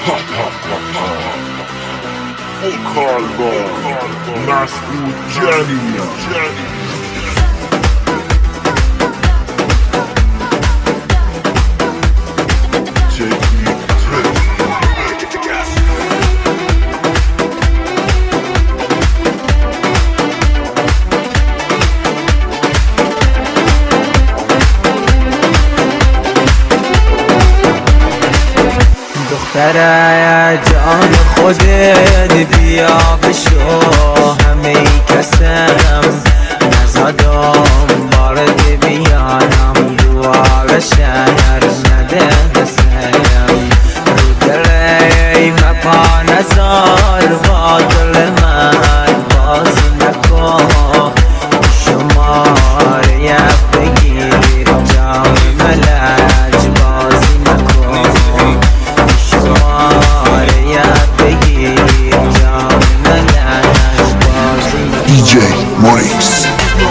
Okalba Mas'ud Jani دختره جان خودت بیا بشو همه کسم نزادم بارد بیانم دوار شهر نده بسیم رو دلی مپا نزار با دل من بازی نکن شماره بگیر جام ملج بازی نکن DJ Morris.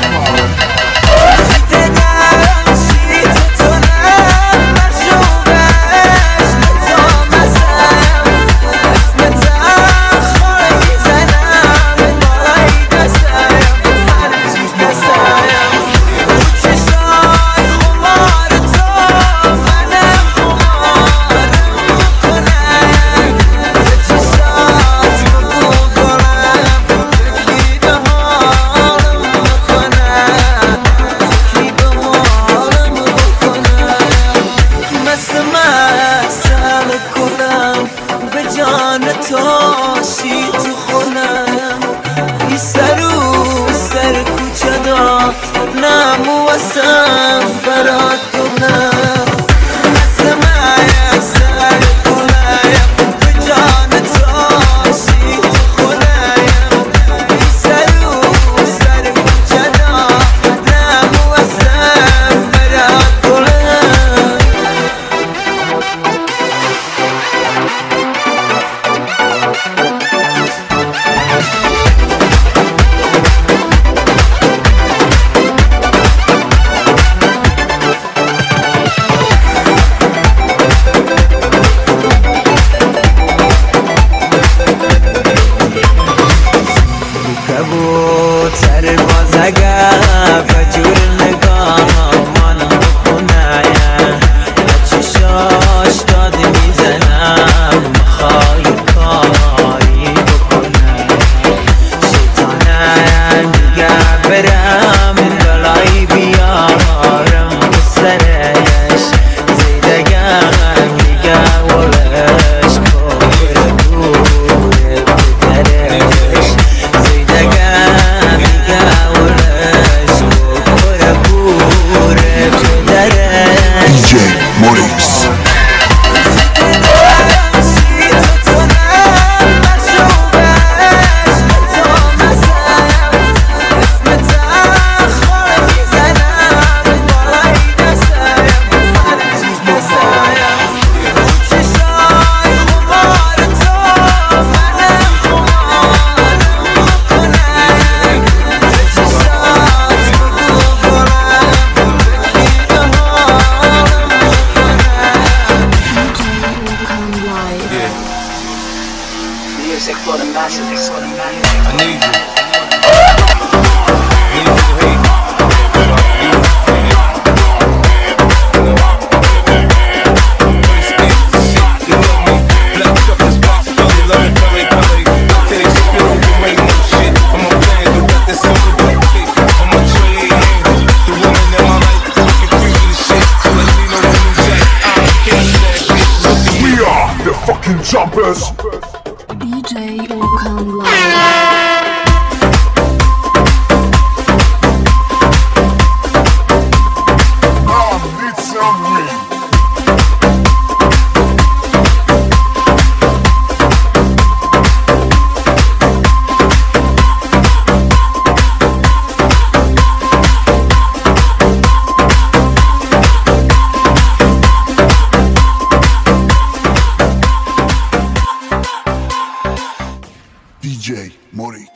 تاشی تو خونم بی سر و سر کوچه دا نمو واسم برات کنم مثل من سر کنم به جان تاشی تو خونم بی سر و سر کوچه دا نمو واسم برات کنم کبوتر باز اگر بجور نگاه من بکنه چشاش داد میزنم میخوای کاری بکنه شیطانه میگه برم بلایی بیارم سرش زیدگم میگه ولش کفر دوره بدرش DJ Morris. Music for the masses. I need you. We are the fucking jumpers.